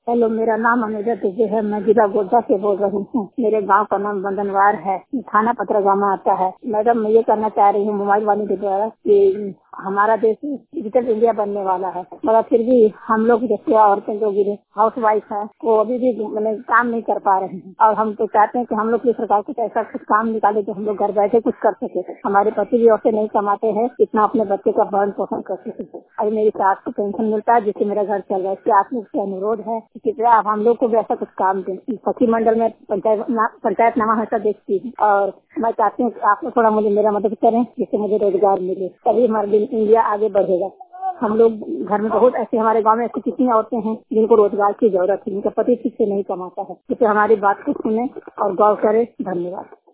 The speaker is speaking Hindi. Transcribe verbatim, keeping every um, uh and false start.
हेलो, मेरा नाम अनुजा तुझे है। मैं जिला गोड्डा से बोल रही हूँ। मेरे गांव का नाम बंदनवार है, थाना पतरगामा में आता है। मैडम, मैं ये कहना चाह रही हूँ मोबाइल वालों के द्वारा कि हमारा देश डिजिटल इंडिया बनने वाला है, मगर फिर भी हम लोग जैसे औरतें जो भी हाउस वाइफ है वो अभी भी मैंने काम नहीं कर पा रहे हैं। और हम तो चाहते हैं कि हम लोग की सरकार कुछ ऐसा कुछ काम निकाले जो हम लोग घर बैठे कुछ कर सके। हमारे पति भी औरतें नहीं कमाते हैं, इतना अपने बच्चे का भरण पोषण कर सके। अभी मेरी सास को पेंशन मिलता है जिससे मेरा घर चल रहा है। इसके आप लोग से अनुरोध है कि कृपया आप हम लोग को भी ऐसा कुछ काम दें। सखी मंडल में पंचायत पंचायत नामा हमेशा देखती हूँ और मैं चाहती हूँ कि आप लोग थोड़ा मुझे मेरा मदद करें जिससे मुझे रोजगार मिले, तभी हमारा इंडिया आगे बढ़ेगा। हम लोग घर में बहुत ऐसे हमारे गांव में ऐसी कितनी औरतें हैं जिनको रोजगार की जरूरत है, जिनका पति ठीक से नहीं कमाता है। जिससे हमारी बात को सुने और गौर करे। धन्यवाद।